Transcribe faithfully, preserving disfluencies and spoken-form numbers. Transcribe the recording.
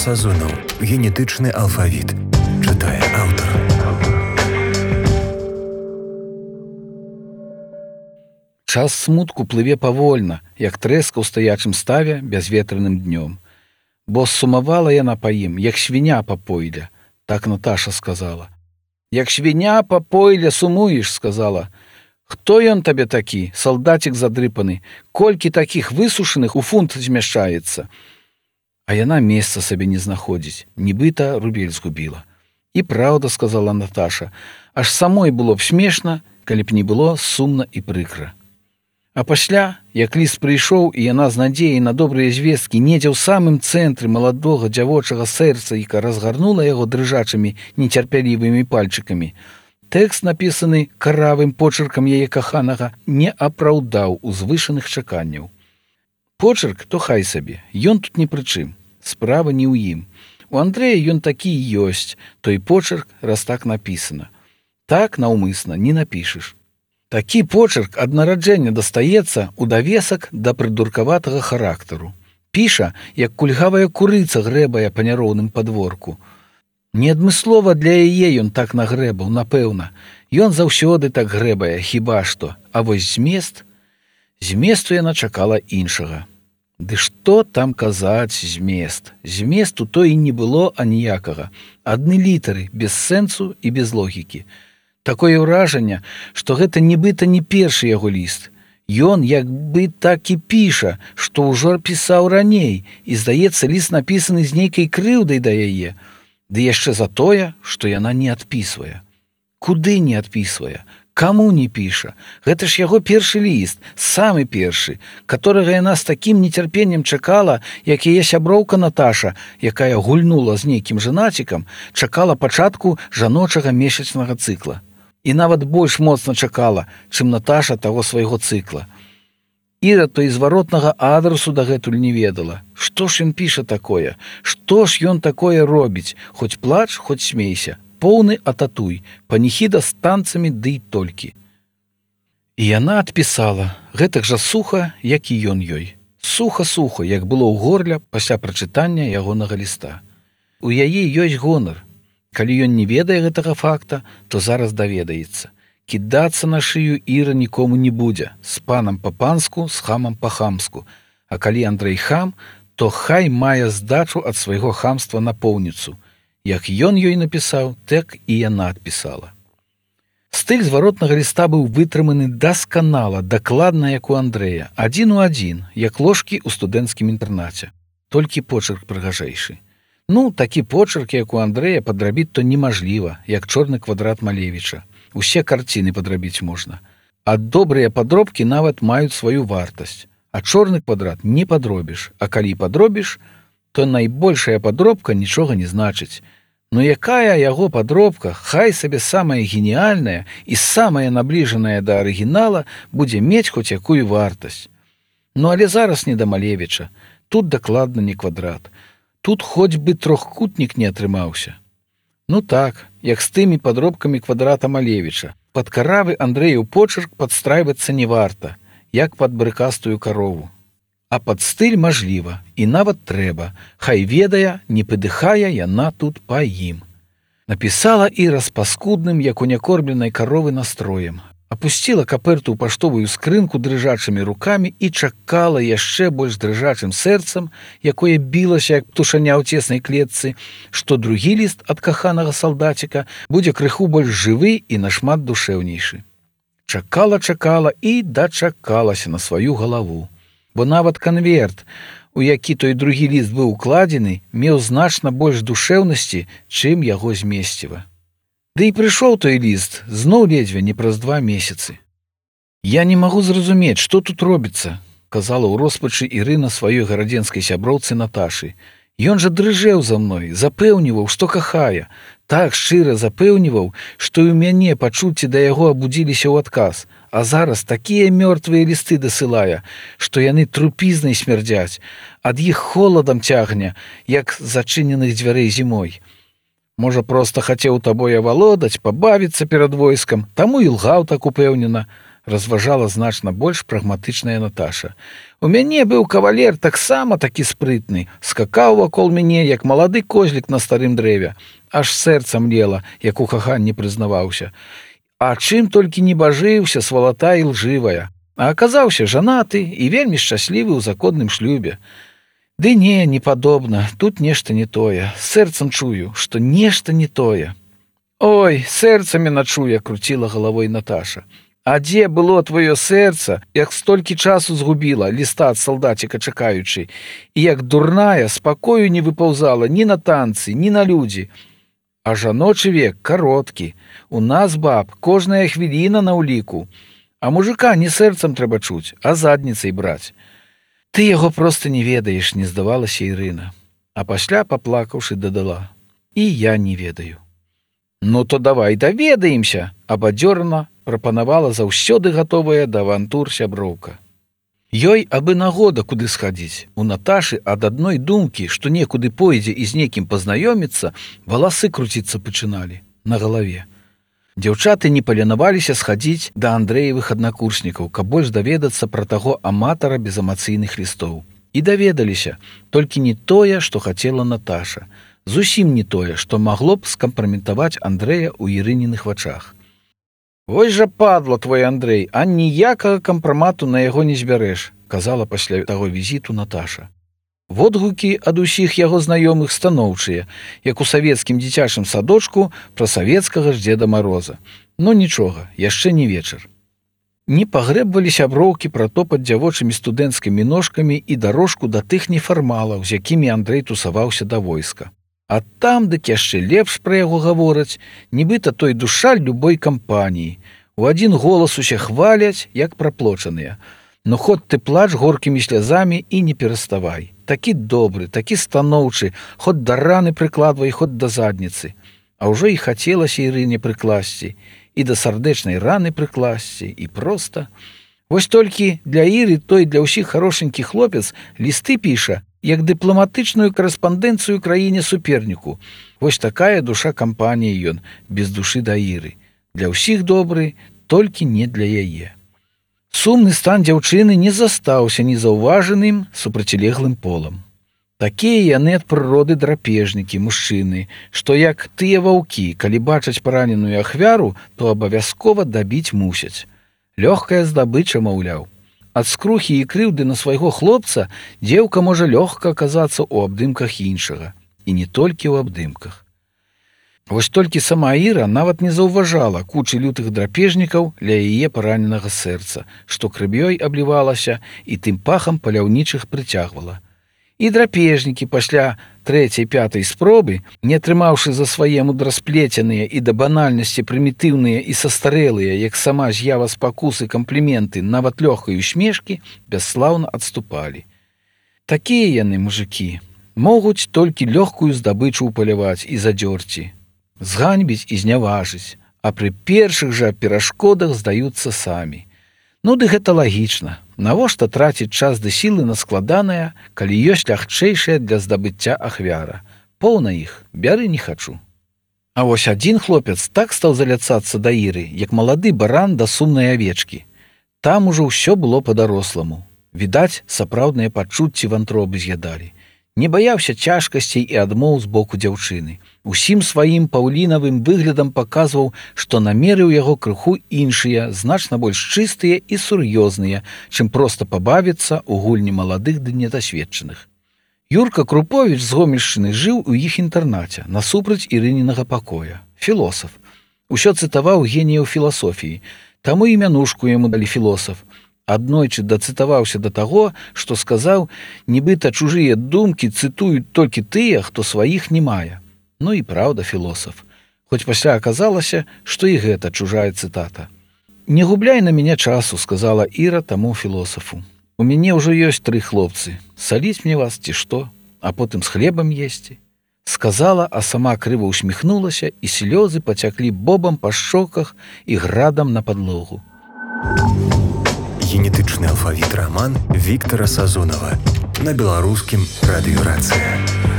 Сазонаў. Генетычны алфавіт. Чытае аўтар. Час смутку плыве павольна, як трэска ў стаячым ставе бязветраным днём. Бо сумавала яна па ім, як свіня па пойле, так Наташа сказала. Як свіня па пойле сумуеш, сказала. Хто ён табе такі, салдацік задрыпаны, колькі такіх высушаных у фунт змяшчаецца? А яна месца сабе не знаходзіць, нібыта рубель згубіла. І праўда, сказала Наташа, аж самой было б смешна, калі б не было сумна і прыкра. А пасля, як ліст прыйшоў, і яна з надзеяй на добрыя звесткі недзе ў самым цэнтры маладога дзявочага сэрца, яка разгарнула яго дрыжачымі нецярпялівымі пальчыкамі, тэкст, напісаны каравым почыркам яе каханага, не апраўдаў узвышаных чаканняў. Почырк, то хай сабе, ён тут ні пры чым, справа не ў ім. У Андрэя ён такі і ёсць, той почырк, раз так напісана. Так наўмысна не напішаш. Такі почырк ад нараджэння дастаецца ў давесак да прыдуркаватага характару. Піша, як кульгавая курыца грэбае па няроўным падворку. Неадмыслова для яе ён так нагрэбаў, напэўна. Ён заўсёды так грэбае, хіба што. А вось змест... Зместу яна чакала іншага. Ды што там казаць змест? Зместу то і не было аніякага. Адны літары, без сэнсу і без логікі. Такое ўражанне, што гэта нібыта не першы яго ліст. Ён як бы так і піша, што ўжо пісаў раней, і, здаецца, ліст напісаны з нейкай крыўдай да яе. Ды яшчэ за тое, што яна не адпісвае. Куды не адпісвае? Каму не піша? Гэта ж яго першы ліст, самы першы, которага яна з такім нецярпеннем чакала, як яе сяброўка Наташа, якая гульнула з нейкім жанацікам, чакала пачатку жаночага месячнага цыкла. І нават больш моцна чакала, чым Наташа таго свайго цыкла. Іра то і зваротнага адрасу дагэтуль не ведала. Што ж ён піша такое? Што ж ён такое робіць? Хоць плач, хоць смейся. Поўны ататуй, паніхіда з танцамі ды і толькі. І яна адпісала, гэтак жа суха, як і ён ёй. Суха-суха, як было ў горля пасля прачытання ягонага ліста. У яе ёсць гонар. Калі ён не ведае гэтага факта, то зараз даведаецца. Кідацца на шыю Іра нікому не будзе, з панам па-панску, з хамам па-хамску. А калі Андрэй хам, то хай мае здачу ад свайго хамства напоўніцу. Як ён ёй напісаў, так і яна адпісала. Стыль зваротнага ліста быў вытрыманы дасканала, дакладна, як у Андрэя, адзін у адзін, як ложкі ў студэнцкім інтэрнаце. Толькі почырк прыгажэйшы. Ну, такі почырк, як у Андрэя, падрабіць то немажліва, як чорны квадрат Малевіча. Усе карціны падрабіць можна. А добрыя падробкі нават маюць сваю вартасць. А чорны квадрат не падробіш, а калі падробіш, то найбольшая падробка нічога не значыць. Но якая яго падробка, хай сабе самая геніяльная і самая набліжаная да арыгінала будзе мець хоць якую вартасць. Ну, але зараз не да Малевіча. Тут дакладна не квадрат. Тут хоць бы трохкутнік не атрымаўся. Ну так, як з тымі падробкамі квадрата Малевіча. Пад каравы Андрэю почырк падстрайвацца не варта, як пад брыкастую карову. А пад стыль мажліва, і нават трэба. Хай ведае, не падыхае яна тут па ім. Напісала Іра з паскудным, як у някормленай каровы настроем. Апусціла капэрту ў паштовую скрынку дрыжачымі рукамі і чакала яшчэ больш дрыжачым сэрцам, якое білася, як птушаня ў цеснай клетцы, што другі ліст ад каханага салдаціка будзе крыху больш жывы і нашмат душэўнейшы. Чакала-чакала і дачакалася на сваю галаву. Бо нават канверт, у які той другі ліст быў укладзены, меў значна больш душэўнасці, чым яго змесціва. Ды і прыйшоў той ліст зноў ледзьве не праз два месяцы. «Я не магу зразумець, што тут робіцца», казала ў роспачы Ірына сваёй гарадзенскай сяброўцы Наташы. «Ён жа дрыжэў за мной, запэўніваў, што кахае. Так шчыра запэўніваў, што і ў мяне пачуцці да яго абудзіліся ў адказ. А зараз такія мёртвыя лісты дасылае, што яны трупізнай смярдзяць, ад іх холадам цягне, як з зачыненых дзвярэй зімой. Можа, проста хацеў табой авалодаць, пабавіцца перад войскам, таму і лгаў так упэўнена. разважала значна больш прагматычная Наташа. У мяне быў кавалер таксама такі спрытны, скакаў вакол мяне, як малады козлік на старым дрэве, аж сэрца млела, як у каханні прызнаваўся. А чым толькі не бажыўся, свалата і лжывая, а аказаўся жанаты і вельмі шчаслівы ў законным шлюбе. Ды не, не падобна, тут нешта не тое, сэрцам чую, што нешта не тое. Ой, сэрцамі начуе, круціла галавой Наташа. А дзе было твоё сэрца, як столькі часу згубіла, ліста ад салдаціка чакаючы, і як дурная спакою не выпаўзала ні на танцы, ні на людзі. А жаночы век кароткі. У нас, баб, кожная хвіліна на ўліку. А мужика не сэрцам трэба чуць, а задніцай браць. Ты яго проста не ведаеш, не здавалася Ірына. А пасля, паплакаўшы, дадала. І я не ведаю. Ну то давай даведаемся, абадзёрна прапанавала заўсёды гатовая да авантур сяброўка. Ёй абы нагода куды схадзіць. У Наташы ад адной думкі, што некуды пойдзе і з некім пазнаёміцца, валасы круціцца пачыналі на галаве. Дзяўчаты не паленаваліся схадзіць да Андрэевых аднакурснікаў, каб больш даведацца пра таго аматара безэмацыйных лістоў. І даведаліся, толькі не тое, што хацела Наташа. Зусім не тое, што магло б скампраметаваць Андрэя ў Ірыніных вачах. «Вось жа падла твой Андрэй, а ніякага кампрамату на яго не збярэш», казала пасля таго візіту Наташа. Водгукі ад усіх яго знаёмых станоўчыя, як у савецкім дзіцячым садочку пра савецкага ж Дзеда Мароза. Ну нічога, яшчэ не вечар. Не пагрэбвалі сяброўкі пратопаць дзявочымі студэнцкімі ножкамі і дарожку да тых нефармалаў, з якімі Андрэй тусаваўся да войска. А там, дык яшчэ лепш пра яго гавораць, нібыта той душа любой кампаніі. У адзін голас усе хваляць, як праплочаныя. Ну хоць ты плач горкімі слязамі і не пераставай. Такі добры, такі станоўчы, хоць да раны прыкладвай, хоць да задніцы. А ўжо і хацелася Ірыне прыкласці, і да сардэчнай раны прыкласці, і проста. Вось толькі для Іры той для ўсіх харошенькі хлопец лісты піша, як дыпламатычную карэспандэнцыю краіне суперніку. Вось такая душа кампаніі ён, без душы да Іры. Для ўсіх добры, толькі не для яе. Сумны стан дзяўчыны не застаўся незаўважаным супрацілеглым полам. Такія яны ад прыроды драпежнікі, мужчыны, што як тыя ваўкі, калі бачаць параненую ахвяру, то абавязкова дабіць мусяць. Лёгкая здабыча, маўляў. Ад скрухі і крыўды на свайго хлопца дзеўка можа лёгка аказацца ў абдымках іншага. І не толькі ў абдымках. Вось толькі сама Іра нават не заўважала кучы лютых драпежнікаў ля яе параненага сэрца, што крывёй аблівалася і тым пахам паляўнічых прыцягвала. І драпежнікі пасля трэцяй-пятай спробы, не атрымаўшы за свае мудрасплеценыя і да банальнасці прымітыўныя і састарэлыя, як сама з'ява спакусы кампліменты, нават лёгкай усмешкі, бясслаўна адступалі. Такія яны, мужыкі, могуць толькі лёгкую здабычу ўпаляваць і задзёрці, зганьбіць і зняважыць, а пры першых жа перашкодах здаюцца самі. Ну ды гэта лагічна. Навошта траціць час ды сілы на складанае, калі ёсць лягчэйшае для здабыцця ахвяра? Поўна іх, бяры не хачу. А вось адзін хлопец так стаў заляцацца да Іры, як малады баран да сумнай авечкі. Там ужо ўсё было па-даросламу. Відаць, сапраўдныя пачуцці вантробы з'ядалі. Не баяўся цяжкасцей і адмоў з боку дзяўчыны. Усім сваім паўлінавым выглядам паказваў, што намеры ў яго крыху іншыя, значна больш чыстыя і сур'ёзныя, чым проста пабавіцца ў гульні маладых ды недасведчаных. Юрка Круповіч з Гомельшчыны жыў у іх інтэрнаце, насупраць Ірынінага пакоя. Філосаф. Усё цытаваў геніяў філасофіі, таму і мянушку яму далі філосаф. Аднойчы дацытаваўся да таго, што сказаў, нібыта чужыя думкі цытуюць толькі тыя, хто сваіх не мае. Ну і праўда, філосаф. Хоць пасля аказалася, што і гэта чужая цытата. «Не губляй на мяне часу», — сказала Іра таму філосафу. «У мяне ўжо ёсць тры хлопцы. Саліць мне вас ці што, а потым з хлебам есці». Сказала, а сама крыва усміхнулася, і слёзы пацяклі бобам па шчоках і градам на падлогу. Генетычны алфавіт раман Віктара Сазонава на беларускім радыёрацыя.